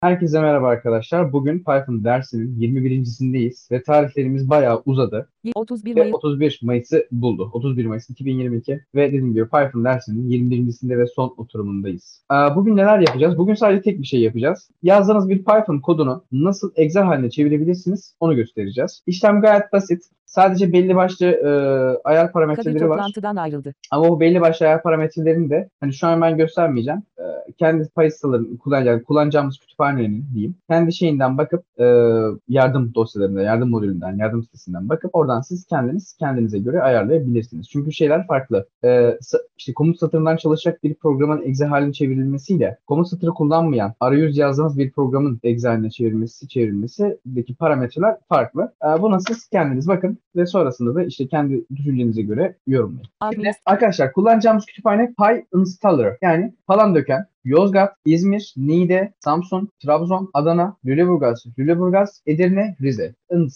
Herkese merhaba arkadaşlar. Bugün Python dersinin 21.sindeyiz ve tarihlerimiz bayağı uzadı 31 ve Mayıs 31 Mayıs'ı buldu. 31 Mayıs 2022 ve dediğim gibi Python dersinin 21.sinde ve son oturumundayız. Bugün neler yapacağız? Bugün sadece tek bir şey yapacağız. Yazdığınız bir Python kodunu nasıl Excel haline çevirebilirsiniz onu göstereceğiz. İşlem gayet basit. Sadece belli başlı ayar Kadir parametreleri var. toplantıdan ayrıldı. Ama bu belli başlı ayar parametrelerini de hani şu an ben göstermeyeceğim. Kendi pay sitelerinin kullanacağımız kütüphanenin diyeyim. Kendi şeyinden bakıp yardım dosyalarında, yardım modülünden, yardım sitesinden bakıp oradan siz kendinize göre ayarlayabilirsiniz. Çünkü şeyler farklı. İşte komut satırından çalışacak bir programın exe haline çevrilmesiyle komut satırı kullanmayan arayüz yazdığınız bir programın exe haline çevrilmesideki parametreler farklı. Buna siz kendiniz bakın ve sonrasında da işte kendi düşüncenize göre yorumlayın. Şimdi Adres arkadaşlar kullanacağımız kütüphane PyInstaller yani Palandöken, Yozgat, İzmir, Niğde, Samsun, Trabzon, Adana, Lüleburgaz, Edirne, Rize.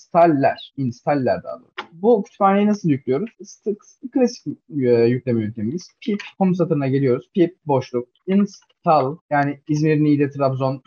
Installer daha doğrusu. Bu kütüphaneyi nasıl yüklüyoruz? Klasik yükleme yöntemimiz. Pip, home satırına geliyoruz. Pip, boşluk, install yani İzmir, Niğde, Trabzon,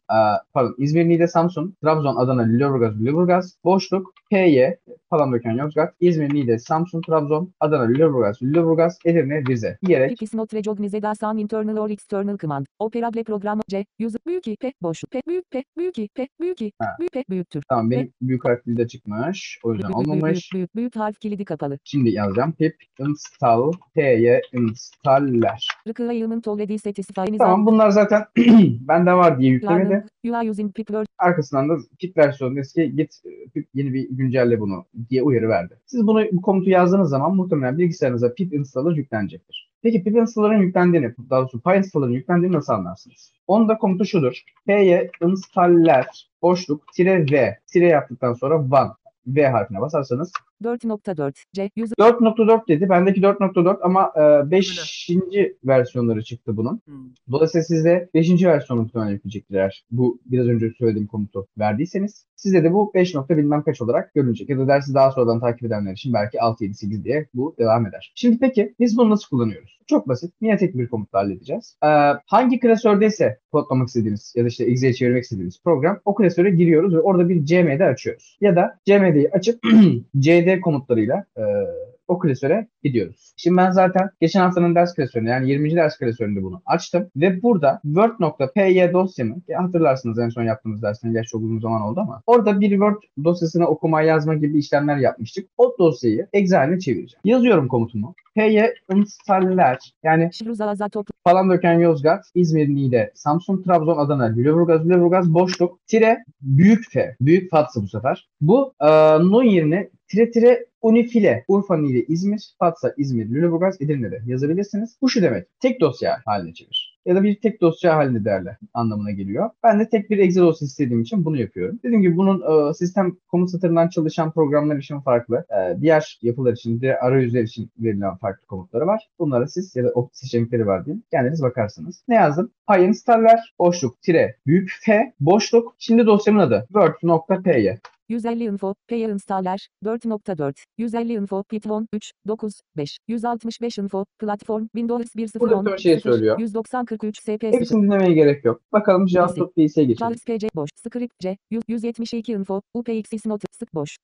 İzmir, Niğde, Samsun, Trabzon, Adana, Lüleburgaz, boşluk, py, Palandöken, Yozgat, İzmir, Niğde, Samsun, Trabzon, Adana, Lüleburgaz, Edirne, Rize diyerek Pip is not recognized as an internal or external command. Operable program C. User büyük I P boşluk P büyük P büyük I P büyük I ha, büyük P büyüktür. tamam Ve benim büyük harfli de çıkmış. O yüzden olmamış. büyük harf kilidi kapalı. Şimdi yazacağım. Pip install py installer. Requirement already satisfied is Tamam out. bunlar zaten bende var diye Learning. yüklemedi. You are using pip word. Arkasından da pip versiyonu eski git pip yeni bir güncelle bunu diye uyarı verdi. Siz bu komutu yazdığınız zaman muhtemelen bilgisayarınıza pip installer yüklenecektir. Peki pip installer'ın yüklendiğini, daha doğrusu PyInstaller'ın yüklendiğini nasıl anlarsınız? Onun da komutu şudur. Py installer boşluk v yaptıktan sonra one v harfine basarsanız 4.4 C. User 4.4 dedi. Bendeki 4.4 ama 5. versiyonları çıktı bunun. Dolayısıyla siz de 5. versiyonu muhtemelen yükleyecektir eğer bu biraz önce söylediğim komutu verdiyseniz. Sizde de bu 5 nokta bilmem kaç olarak görünecek. Ya da dersi daha sonradan takip edenler için belki 6, 7, 8 diye bu devam eder. Şimdi peki biz bunu nasıl kullanıyoruz? Çok basit. Yine tek bir komutla halledeceğiz. Hangi klasördeyse kodlamak istediğiniz ya da işte Exe'ye çevirmek istediğiniz program o klasöre giriyoruz ve orada bir CMD açıyoruz. Ya da CMD'yi açıp cd komutlarıyla o klasöre gidiyoruz. Şimdi ben zaten geçen haftanın ders klasöründe yani 20. ders klasöründe bunu açtım ve burada word.py dosyamı hatırlarsınız en son yaptığımız dersten gerçi çok uzun zaman oldu ama orada bir Word dosyasına okuma yazma gibi işlemler yapmıştık. O dosyayı Excel haline çevireceğim. Yazıyorum komutumu. Py installer yani Şiruzaza toplu. Palandöken, Yozgat, İzmir, Niğde, Samsun, Trabzon, Adana, Lüleburgaz, boşluk, tire, büyük F, büyük Fatsa bu sefer. Bu nun yerine tire unifile, Urfa, Niğde, İzmir, Fatsa, İzmir, Lüleburgaz, Edirne'de yazabilirsiniz. Bu şu demek, tek dosya haline çevir. Ya da bir tek dosya halinde değerli anlamına geliyor. Ben de tek bir Excel dosyası istediğim için bunu yapıyorum. Dediğim gibi bunun sistem komut satırından çalışan programlar için farklı. Diğer yapılar için, diğer arayüzler için verilen farklı komutları var. Bunlara siz ya da o seçenekleri var diyeyim. Kendiniz bakarsınız. Ne yazdım? PyInstalller, boşluk, tire, büyük F, boşluk. Şimdi dosyamın adı word.py. 150 info, py installer, 4.4, 150 info, python, 3, 9, 5, 165 info, platform, Windows Burada 1.0.10, bir ton şey 0, söylüyor. 190.43 SP0, Hepsini dinlemeye gerek yok. Bakalım PC, JavaScript.ps'e geçelim. Charles PC, boş, script C, 172 info, UPXX not, sık boş,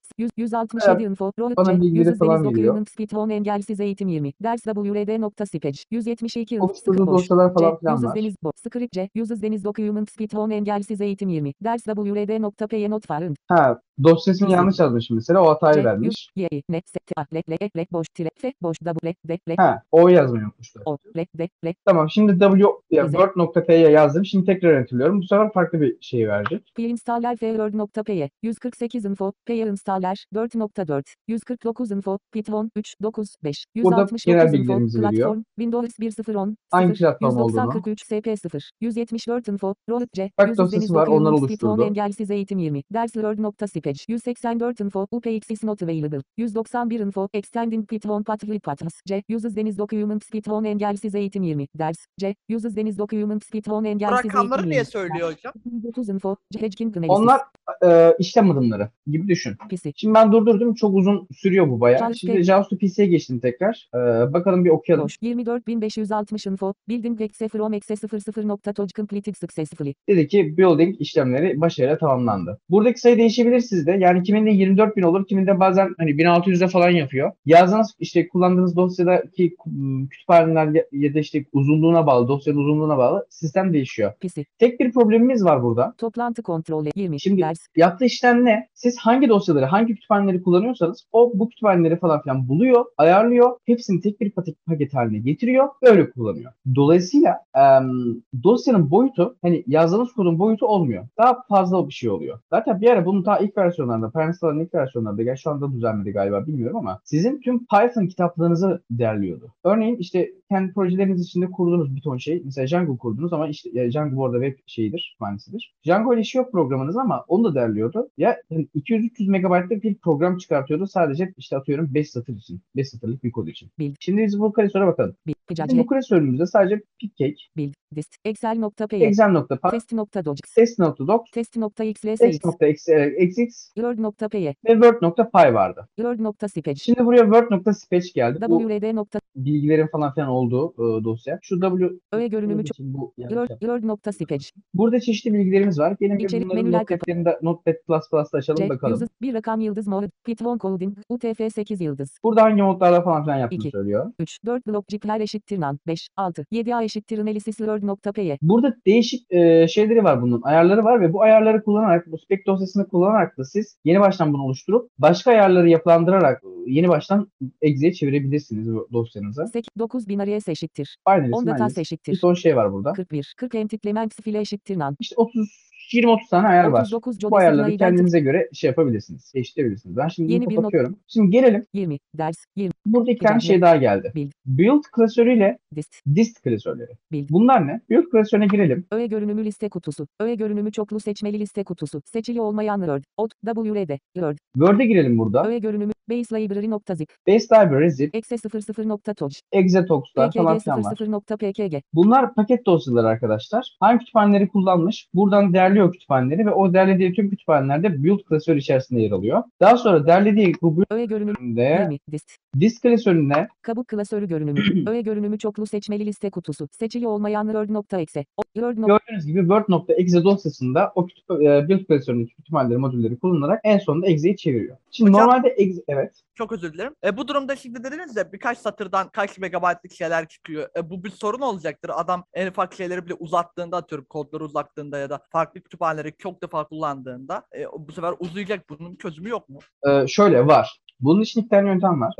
167 Bayağı info, rohit bana C, bilgileri uses deniz falan veriyor. documents python engelsiz eğitim 20, ders wrd.spec, 172 info, sıkı Oluşturduğu boş, dosyalar C, falan filan uses var. deniz, boş, script C, uses deniz documents python engelsiz eğitim 20, ders wrd.py not found, Ha, dosyasını PC. yanlış yazmışım mesela. O hatayı C, yüz, vermiş. y, ne, s, t, a, le, boş, tire, f, boş, w, d, Ha, o yazmayı unutmuşlar. o, d, Tamam, şimdi W ya Rize. Word.p'ye yazdım. Şimdi tekrar enterliyorum. Bu sefer farklı bir şey verecek. Pinstaller Word.py, 148 info, Pinstaller, 4.4, 149 info, Python, 3, 9, 5, Burada genel 169 info, bilgilerimizi veriyor. platform, Windows 1.0.10, Hangi 0, platform 190 olduğunu. 43 SP0, 174 info, Rohit C, Bak Uses Deniz dosyası var. Onlar Documents Python oluşturdu. engelsiz eğitim 20, ders Word.spec, 184 info, UPX is not available, 191 info, Extending Python Paths C, Uses Deniz Documents Python engelsiz eğitim 20, ders C, Uses Deniz Documents Python Bu engelsiz eğitim rakamları niye 20, söylüyor hocam? 30 info, Hedging Analysis. Onlar işlem adımları gibi düşün. PC. Şimdi ben durdurdum. Çok uzun sürüyor bu bayağı. Charles Şimdi JavaScript PC'ye geçtim tekrar. Bakalım bir okuyalım. Boş. 24560 info. Building exe from exe 00.toj completed successfully. Dedi ki building işlemleri başarıyla tamamlandı. Buradaki sayı değişebilir sizde. Yani kiminde 24.000 olur, kiminde bazen hani 1600'de falan yapıyor. Yazdığınız işte kullandığınız dosyadaki kütüphaneler ya da işte uzunluğuna bağlı, dosyanın uzunluğuna bağlı sistem değişiyor. PC. Tek bir problemimiz var burada. Toplantı kontrolü 20. Şimdi Ders. yaptığı işlem ne? Siz hangi dosyaları, hangi kütüphaneleri kullanıyorsanız o bu kütüphaneleri falan filan buluyor, ayarlıyor. Hepsini tek bir paket haline getiriyor. Öyle kullanıyor. Dolayısıyla dosyanın boyutu hani yazdığınız kodun boyutu olmuyor. Daha fazla bir şey oluyor. Zaten bir ara bunun daha ilk versiyonlarında, Pernistaların ilk versiyonlarında, gerçi şu anda düzenledi galiba bilmiyorum ama sizin tüm Python kitaplarınızı derliyordu. Örneğin işte kendi projeleriniz içinde kurduğunuz bir ton şey. Mesela Django kurdunuz ama işte Django bu arada web şeyidir, kütüphanesidir. Django ile işi yok programınız ama onu da derliyordu. Ya yani 200-300 megabaytlık bir program çıkartıyordu sadece işte atıyorum 5 satır için. 5 satırlık bir kod için. Build. Şimdi biz bu klasöre bakalım. Bizim bu klasörümüzde sadece Piccake, Build. Dist. Excel.py. Excel.py, Test.docs. Test.docs, Test.xlsx. Test.xx Word.py. ve Word.py vardı. Word.spec. Şimdi buraya Word.spec geldi. Bu wrd. bilgilerin falan filan olduğu dosya. Şu Öğe görünümü çok. bu yanlış yaptım. Word.spec. Burada çeşitli bilgilerimiz var. Gelin bir İçerik bunları menüler kapı. Notepad++'da açalım C. bakalım. User. Bir rakam yıldız mod. Python coding. UTF-8 yıldız. Burada hangi modlarda falan filan yaptığını 2, söylüyor. 3, 4 blok cipler eşittir nan. 5, 6, 7a eşittir analysis word.py. Burada değişik şeyleri var bunun. Ayarları var ve bu ayarları kullanarak, bu spec dosyasını kullanarak da siz yeni baştan bunu oluşturup başka ayarları yapılandırarak yeni baştan exe'ye çevirebilirsiniz bu dosyanızı. Sek 9000 arayes eşittir. Binary 10 datas Bir eşittir. ton şey var burada. 41, 40 entitlement file eşittir nan. İşte 20-30 tane ayar var. 39 Bu ayarları Jodas'ın kendinize göre şey yapabilirsiniz. Değiştirebilirsiniz. Ben şimdi Yeni bunu bir not. kapatıyorum. Şimdi gelelim. 20, ders, 20, Burada iki tane Güzel. şey daha geldi. Build. Build klasörüyle dist, dist klasörleri. Build. Bunlar ne? Build klasörüne girelim. Öğe görünümü liste kutusu. Öğe görünümü çoklu seçmeli liste kutusu. Seçili olmayan Word. Ot, WRD, Word. Word'e girelim burada. Öğe görünümü base library.zip. Base library, zip, Exe 00.toj. exetox'lar falan PKG filan var. 00.pkg. Bunlar paket dosyaları arkadaşlar. Hangi kütüphaneleri kullanmış? Buradan derliyor kütüphaneleri ve o derlediği tüm kütüphanelerde build klasörü içerisinde yer alıyor. Daha sonra derlediği bu Öğe görünümü bölümde 20, dist. dist klasörüne Kabuk klasörü görünümü. Öğe görünümü çoklu seçmeli liste kutusu. Seçili olmayan Word.exe. Word. gördüğünüz gibi Word.exe dosyasında o build klasöründeki kütüphaneleri, modülleri kullanarak en sonunda exe'yi çeviriyor. Şimdi Hocam, normalde exe, evet. Çok özür dilerim. Bu durumda şimdi dediniz ya birkaç satırdan kaç megabaytlık şeyler çıkıyor. Bu bir sorun olacaktır. Adam en ufak şeyleri bile uzattığında, atıyorum kodları uzattığında ya da farklı kütüphaneleri çok defa kullandığında bu sefer uzayacak. Bunun bir çözümü yok mu? Şöyle var. Bunun için iki tane yöntem var.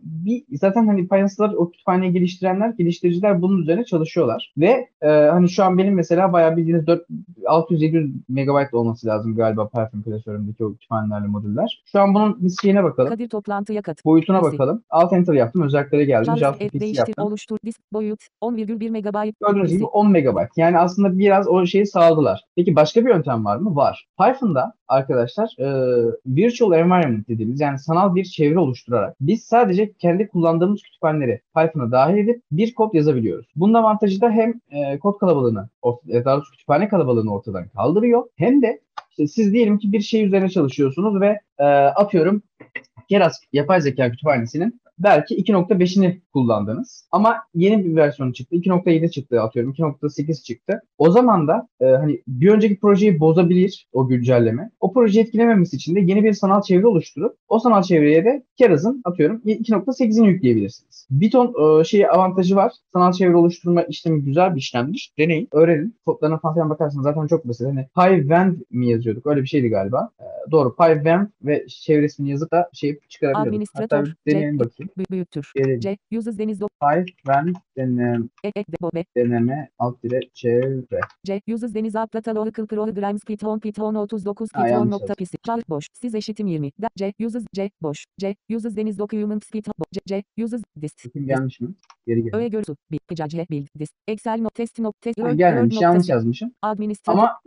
Zaten hani Python'lar, o kütüphaneyi geliştiriciler bunun üzerine çalışıyorlar. Ve hani şu an benim mesela bayağı bildiğiniz 600-700 megabayt olması lazım galiba Python klasörümdeki o kütüphanelerle modüller. Şu an bunun bir şeyine bakalım. Kadir toplantıya kat. Boyutuna PC. bakalım. Alt enter yaptım. Özelliklere geldim. Charles JavaScript PC değiştir yaptım. oluştur disk boyut 10,1 megabayt. Gördüğünüz gibi PC. 10 megabayt. Yani aslında biraz o şeyi sağladılar. Peki başka bir yöntem var mı? Var. Python'da arkadaşlar virtual environment dediğimiz yani sanal bir çevre oluşturarak biz sadece kendi kullandığımız kütüphaneleri Python'a dahil edip bir kod yazabiliyoruz. Bunun avantajı da hem kod kalabalığını, daha doğrusu kütüphane kalabalığını ortadan kaldırıyor. Hem de işte siz diyelim ki bir şey üzerine çalışıyorsunuz ve atıyorum Keras yapay zeka kütüphanesinin belki 2.5'ini kullandınız. Ama yeni bir versiyonu çıktı. 2.7 çıktı atıyorum. 2.8 çıktı. O zaman da hani bir önceki projeyi bozabilir o güncelleme. O projeyi etkilememesi için de yeni bir sanal çevre oluşturup o sanal çevreye de Keras'ın atıyorum 2.8'ini yükleyebilirsiniz. Bir ton avantajı var. Sanal çevre oluşturma işlemi güzel bir işlemdir. Deneyin, öğrenin. Kodlarına falan bakarsınız zaten çok basit. Hani PyVend mi yazıyorduk? Öyle bir şeydi galiba. Doğru. PyVend ve çevresini yazıp da çıkarabiliyoruz. Administratör. Hatta deneyelim bakayım. Büyüktür. Gelelim. C. Uses deniz dok. Python Bobe. deneme alt dire çevre. C. Uses deniz aplatalo hıkıl programs Python 39 Ha, yanlış Python.pc. Charles boş. Siz eşitim 20. C. Uses C. Boş. C. Uses deniz documents Python. C. Uses dist. Bakayım gelmiş mi? Geri gel. Öğe görüsü. Picac build dist. Excel not test not test. Gelmemiş. Yanlış yazmışım. Administratör. Ama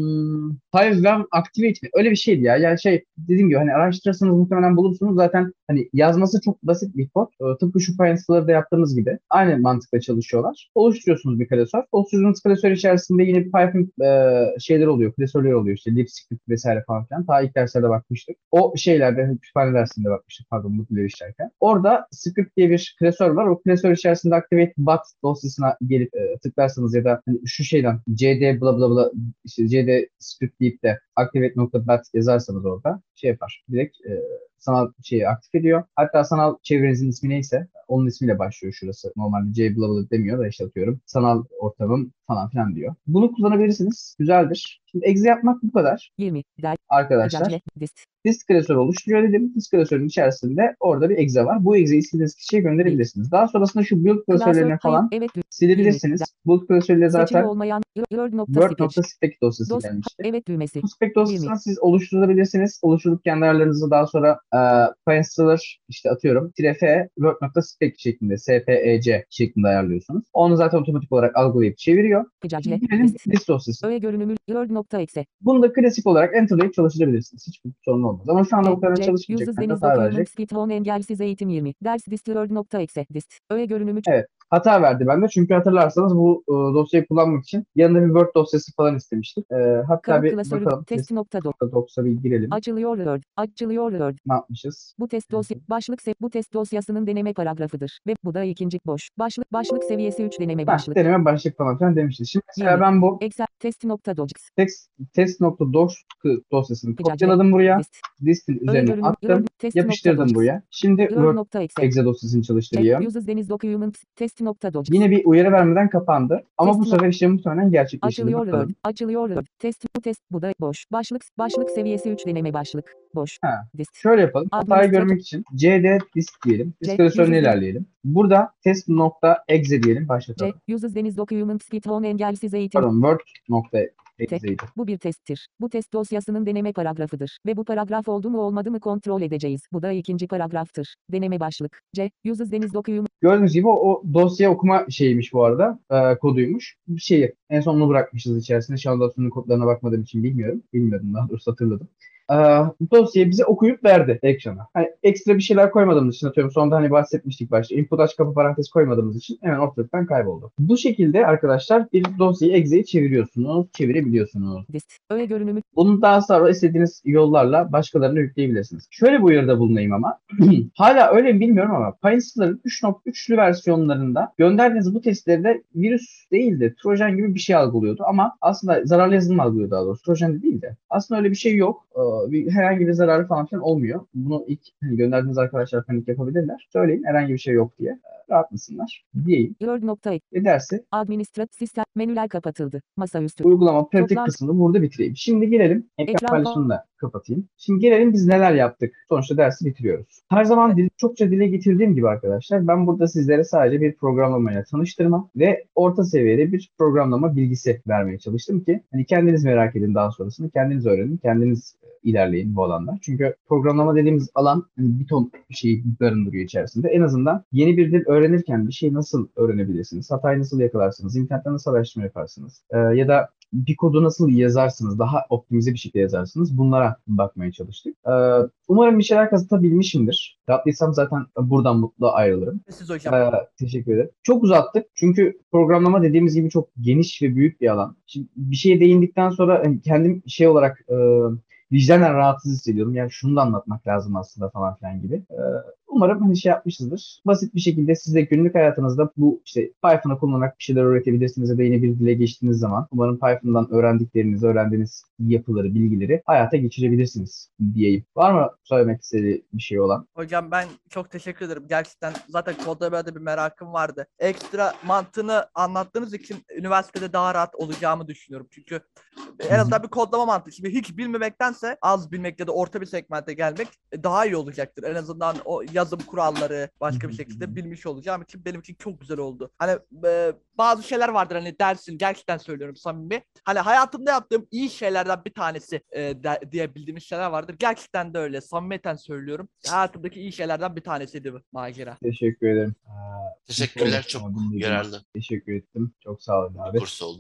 Python activate mi? Öyle bir şeydi ya. Yani dediğim gibi hani araştırırsanız muhtemelen bulursunuz. Zaten hani yazması çok basit bir kod. Tıpkı şu Pine.Insta'ları da yaptığımız gibi aynı mantıkla çalışıyorlar. Oluşturuyorsunuz bir klasör. Oluşturduğunuz klasör içerisinde yine bir Python şeyler oluyor, klasörler oluyor işte LibScript vesaire falan filan. Ta ilk derslerde bakmıştık. O şeylerde, kütüphane dersinde bakmıştık pardon bu dilleri işlerken. Orada script diye bir klasör var. O klasör içerisinde activate bat dosyasına gelip tıklarsanız ya da hani şu şeyden cd bla bla bla işte cd script deyip de activate.bat yazarsanız orada şey yapar. Direkt sanal şeyi aktif ediyor. Hatta sanal çevrenizin ismi neyse onun ismiyle başlıyor şurası. Normalde C bla bla demiyor da işte atıyorum. Sanal ortamım falan filan diyor. Bunu kullanabilirsiniz. Güzeldir. Şimdi exe yapmak bu kadar 20. Del. arkadaşlar. Dist. Disk klasörü oluşturuyor dedim. Disk klasörünün içerisinde orada bir exe var. Bu exe'yi istediğiniz kişiye gönderebilirsiniz. Daha sonrasında şu build klasörlerini Klasör. Hayır. falan Evet. silebilirsiniz. Build klasörüyle Seçili zaten olmayan Word.spec. Word.spec dosyası Dos. gelmişti. Evet düğmesi. Bu spec 20. dosyasını siz oluşturabilirsiniz. Oluşturup kendi ayarlarınızı daha sonra Pine.Installer işte atıyorum -f Word.spec şeklinde spec şeklinde ayarlıyorsunuz. Onu zaten otomatik olarak algılayıp çeviriyor. Şimdi gelelim Dist. disk dosyası. Öğe görünümü Word.exe. Bunu da klasik olarak enterlayıp çalıştırabilirsiniz. Hiçbir sorun olmaz. Ama şu anda bu kadar çalışmayacak. Uses Yani Deniz hata Document verecek. Speed Home engelsiz eğitim 20. Ders dist Word.exe. Dist. Öğe görünümü Evet. Hata verdi bende. Çünkü hatırlarsanız bu dosyayı kullanmak için yanında bir Word dosyası falan istemiştik. Hatta kabul bir klasörü bakalım. test.doc. Docs'a bir girelim. Açılıyor Word. Açılıyor Word. Ne yapmışız? Bu test dosya bu test dosyasının deneme paragrafıdır ve bu da ikinci boş. Başlık seviyesi 3 deneme başlık. Deneme başlık falan filan demişti. Şimdi mesela 20. ben bu Excel test.docs. test.docs dosyasını kopyaladım buraya. Dist. Distin Öğe üzerine görünümü attım. Yapıştırdım test.docs. buraya. Şimdi Word Word.exe. exe dosyasını çalıştırayım. Uses Deniz Document test.docs. Yine bir uyarı vermeden kapandı. Ama bu Test sefer işlem muhtemelen gerçekleştirdi. Açılıyor Word. Bakalım. Açılıyor Word. Test bu da boş. Başlık seviyesi 3 deneme başlık. Boş. Ha. Dist. Şöyle yapalım. Hatayı Administratör. görmek için cd disk diyelim. Disk klasörüne Uses Deniz. ilerleyelim. Burada test.exe diyelim. Başlatalım. Uses Deniz Document Speed Home engelsiz eğitim. Pardon Word.exe'ydi. Bu bir testtir. Bu test dosyasının deneme paragrafıdır. Ve bu paragraf oldu mu olmadı mı kontrol edeceğiz. Bu da ikinci paragraftır. Deneme başlık. Uses Deniz Document. Gördüğünüz gibi o dosya okuma şeyiymiş bu arada. Koduymuş. Bir şeyi en sonunu bırakmışız içerisinde. Şu anda sonunun kodlarına bakmadığım için bilmiyorum. Bilmiyordum daha doğrusu hatırladım. Dosyayı bize okuyup verdi ekrana. Hani ekstra bir şeyler koymadığımız için atıyorum. Sonunda hani bahsetmiştik başta. Input aç kapı parantez koymadığımız için hemen ortalıktan kayboldu. Bu şekilde arkadaşlar bir dosyayı exe'ye çevirebiliyorsunuz. Dist. Öğe görünümü. Bunu daha sonra istediğiniz yollarla başkalarına yükleyebilirsiniz. Şöyle bir uyarıda bulunayım ama. Hala öyle mi bilmiyorum ama Pine.Insta'ların 3.3'lü versiyonlarında gönderdiğiniz bu testlerde virüs değil de Trojan gibi bir şey algılıyordu. Ama aslında zararlı yazılım algılıyor daha doğrusu. Trojan değil de. Aslında öyle bir şey yok. Herhangi bir zararı falan filan olmuyor. Bunu ilk gönderdiğiniz arkadaşlar panik yapabilirler. Söyleyin herhangi bir şey yok diye. Rahatlasınlar diyeyim. Word.exe. Ve dersi Sistem menüler kapatıldı. Masaüstü. uygulama pratik Toplam. kısmını burada bitireyim. Şimdi gelelim. Ekran Ekran paylaşımını da kapatayım. Şimdi gelelim biz neler yaptık. Sonuçta dersi bitiriyoruz. Her zaman çokça dile getirdiğim gibi arkadaşlar ben burada sizlere sadece bir programlamayla tanıştırma ve orta seviyede bir programlama bilgisi vermeye çalıştım ki hani kendiniz merak edin daha sonrasını kendiniz öğrenin, kendiniz ilerleyin bu alanda. Çünkü programlama dediğimiz alan hani bir ton şeyi barındırıyor içerisinde. En azından yeni bir dil öğrenirken bir şeyi nasıl öğrenebilirsiniz? Hatayı nasıl yakalarsınız? İnternette nasıl araştırma yaparsınız? Ya da bir kodu nasıl yazarsınız? Daha optimize bir şekilde yazarsınız. Bunlara bakmaya çalıştık. Umarım bir şeyler kazıtabilmişimdir. Yaptıysam zaten buradan mutlu ayrılırım. Siz hocam. Teşekkür ederim. Çok uzattık. Çünkü programlama dediğimiz gibi çok geniş ve büyük bir alan. Şimdi bir şeye değindikten sonra kendim şey olarak vicdanen rahatsız hissediyorum. Yani şunu da anlatmak lazım aslında falan filan gibi. Umarım hani şey yapmışızdır. Basit bir şekilde siz de günlük hayatınızda bu işte Python'ı kullanarak bir şeyler öğretebilirsiniz ya da yeni bir dile geçtiğiniz zaman umarım Python'dan öğrendiğiniz yapıları, bilgileri hayata geçirebilirsiniz diyeyim. Var mı söylemek istediği bir şey olan? Hocam ben çok teşekkür ederim. Gerçekten zaten kodda böyle bir merakım vardı. Ekstra mantığını anlattığınız için üniversitede daha rahat olacağımı düşünüyorum. Çünkü en azından bir kodlama mantığı. Şimdi hiç bilmemektense az bilmek ya da orta bir segmente gelmek daha iyi olacaktır. En azından o yazım kuralları başka bir şekilde bilmiş olacağım için benim için çok güzel oldu. Hani bazı şeyler vardır hani dersin gerçekten söylüyorum samimi. Hani hayatımda yaptığım iyi şeylerden bir tanesi diye bildiğimiz şeyler vardır. Gerçekten de öyle. Samimiyeten söylüyorum. Hayatımdaki iyi şeylerden bir tanesiydi bu macera. Teşekkür ederim. Teşekkürler, çok yararlı Teşekkür ettim. Çok sağ olun bir abi. kurs oldu.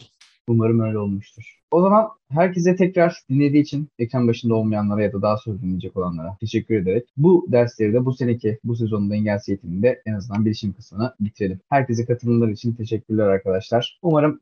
Umarım öyle olmuştur. O zaman herkese tekrar dinlediği için ekran başında olmayanlara ya da daha sonra dinleyecek olanlara teşekkür ederek bu dersleri de bu sezonunda engelsiz eğitiminde en azından bilişim kısmını bitirelim. Herkese katılımları için teşekkürler arkadaşlar. Umarım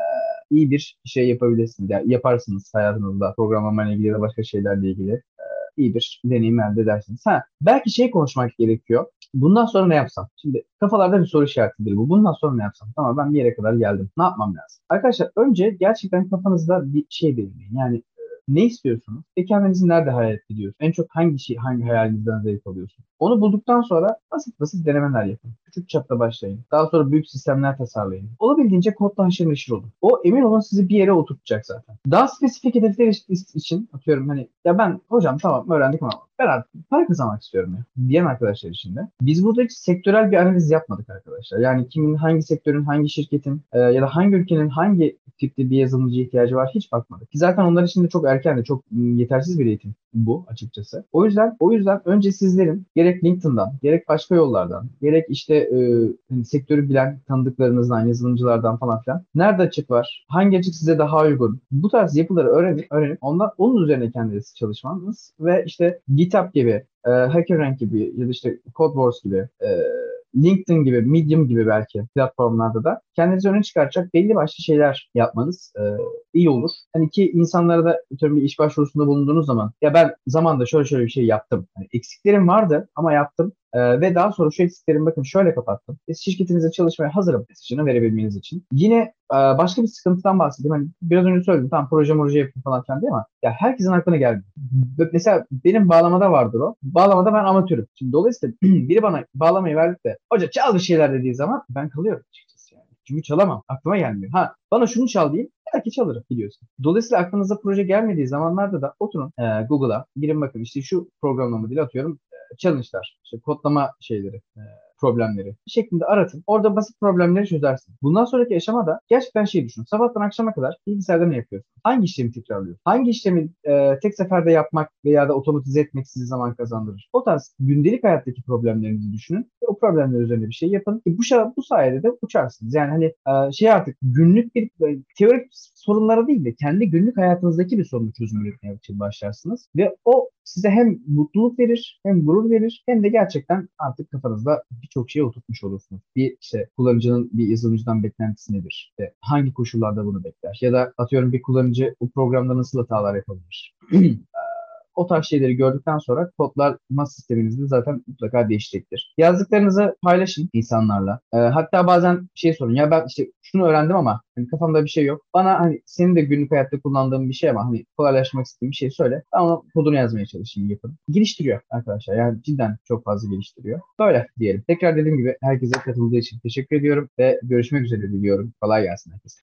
iyi bir şey yapabilirsiniz. Yani yaparsınız hayatınızda programlama ile ilgili ya da başka şeylerle ilgili iyi bir deneyim elde edersiniz. Belki konuşmak gerekiyor. Bundan sonra ne yapsam? Şimdi kafalarda bir soru işaretidir bu. Bundan sonra ne yapsam? Tamam, ben bir yere kadar geldim. Ne yapmam lazım? Arkadaşlar, önce gerçekten kafanızda bir şey belirleyin. Yani ne istiyorsunuz? Ve kendinizi nerede hayal ediyorsunuz? En çok hangi hayalinizden zevk alıyorsunuz? Onu bulduktan sonra basit basit denemeler yapın. Küçük çapta başlayın. Daha sonra büyük sistemler tasarlayın. Olabildiğince kodla haşır neşir olun. O, emin olun, sizi bir yere oturtacak zaten. Daha spesifik hedefler için atıyorum, hani ya ben hocam tamam öğrendik ama ben artık para kazanmak istiyorum ya diyen arkadaşlar için de. Biz burada hiç sektörel bir analiz yapmadık arkadaşlar. Yani kimin, hangi sektörün, hangi şirketin ya da hangi ülkenin hangi tipte bir yazılımcıya ihtiyacı var hiç bakmadık. Ki zaten onlar için de çok erken de çok yetersiz bir eğitim bu açıkçası. O yüzden önce sizlerin gerek LinkedIn'dan, gerek başka yollardan, gerek hani sektörü bilen tanıdıklarınızdan, yazılımcılardan falan filan nerede açık var, hangi açık size daha uygun, bu tarz yapıları öğrenip onun üzerine kendiniz çalışmanız ve GitHub gibi, HackerRank gibi ya da CodeWars gibi, LinkedIn gibi, Medium gibi belki platformlarda da kendinizi öne çıkaracak belli başlı şeyler yapmanız iyi olur. Hani ki insanlara da bir iş başvurusunda bulunduğunuz zaman ya ben zamanında şöyle bir şey yaptım. Hani eksiklerim vardı ama yaptım. Ve daha sonra şu eksiklerimi bakın şöyle kapattım. Şirketinizde çalışmaya hazırım mesajını verebilmeniz için. Yine başka bir sıkıntıdan bahsedeyim. Hani biraz önce söyledim, tamam proje yapın falan filan diye ama ya herkesin aklına gelmiyor. Mesela benim bağlamada vardır o. Bağlamada ben amatörüm. Şimdi dolayısıyla biri bana bağlamayı verdi de hoca çal bir şeyler dediği zaman ben kalıyorum açıkçası yani. Çünkü çalamam. Aklıma gelmiyor. Bana şunu çal diyeyim. Belki çalırım, biliyorsun. Dolayısıyla aklınıza proje gelmediği zamanlarda da oturun Google'a girin, bakın şu programlama dili atıyorum. Challenge'lar, kodlama şeyleri, problemleri şeklinde aratın. Orada basit problemleri çözersin. Bundan sonraki aşamada gerçekten düşünün. Sabahtan akşama kadar bilgisayarda ne yapıyorsun? Hangi işlemi tekrarlıyorsun? Hangi işlemi tek seferde yapmak veya da otomatize etmek size zaman kazandırır? O tarz gündelik hayattaki problemlerinizi düşünün ve o problemler üzerine bir şey yapın. Bu sayede de uçarsınız. Yani artık günlük bir teorik sorunlara değil de kendi günlük hayatınızdaki bir sorunu çözüm üretmeye başlarsınız ve o size hem mutluluk verir, hem gurur verir, hem de gerçekten artık kafanızda birçok şeyi oturtmuş olursunuz. Kullanıcının bir yazılımcıdan beklentisi nedir? Hangi koşullarda bunu bekler? Ya da atıyorum bir kullanıcı bu programda nasıl hatalar yapabilir? O tarz şeyleri gördükten sonra kodlama sisteminizde zaten mutlaka değişecektir. Yazdıklarınızı paylaşın insanlarla. Hatta bazen sorun. Ya ben şunu öğrendim ama kafamda bir şey yok. Bana senin de günlük hayatta kullandığın bir şey ama kolaylaştırmak istediğin bir şey söyle. Ben onun kodunu yazmaya çalışayım, yapın. Geliştiriyor arkadaşlar. Yani cidden çok fazla geliştiriyor. Böyle diyelim. Tekrar dediğim gibi herkese katıldığı için teşekkür ediyorum ve görüşmek üzere diliyorum. Kolay gelsin herkese.